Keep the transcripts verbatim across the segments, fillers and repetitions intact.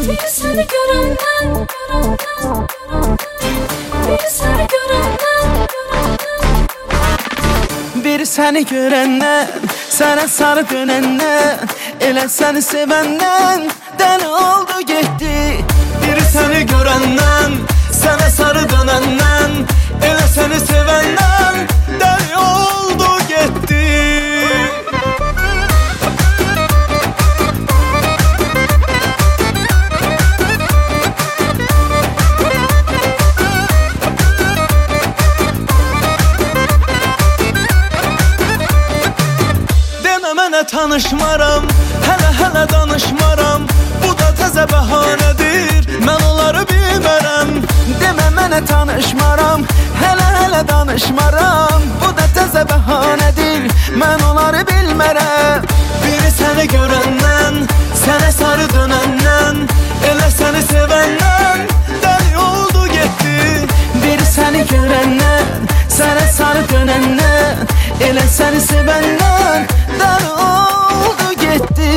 Bir seni görenden, görenden, bir seni görenden, bir seni görenden, sana sarı dönenden, elə seni sevenden, deli oldu gitti. Bir seni görenden, sana sarı dönenden, elə seni sevenden, deli oldu gitti. Mənə tanışmaram, hələ-hələ danışmaram. Bu da təzə bəhanədir, mən onları bilmərəm. Demə mənə tanışmaram, hələ-hələ danışmaram. Bu da təzə bəhanədir, mən onları bilmərəm. Biri səni görəndən, sənə sarı dönəndən, elə səni sevəndən, dəli oldu getdi. Biri səni görəndən, sənə sarı dönəndən, elə səni sevəndən, dəli oldu getdi.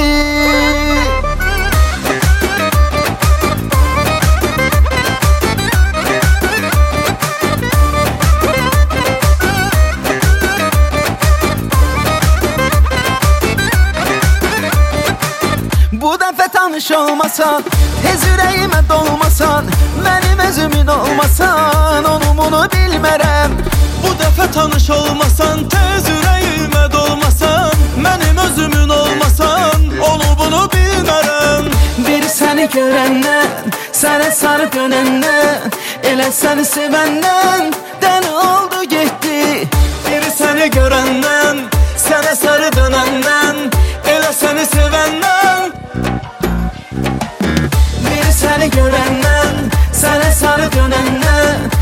Bu dəfə tanış olmasan, tez ürəyimə dolmasan, mənim özümün olmasan, onu bunu bilmərəm. Bu dəfə tanış olmasan, tez ürəyimə dolmasan, mənim özümün olmasan, onu bunu bilmərəm. Bir səni görəndən, sənə sarı dönəndən, elə səni sevəndən, dəli oldu getdi. Bir səni görəndən, sənə sarı dönəndən, elə səni sevəndən. Bir səni görəndən, sənə sarı dönəndən,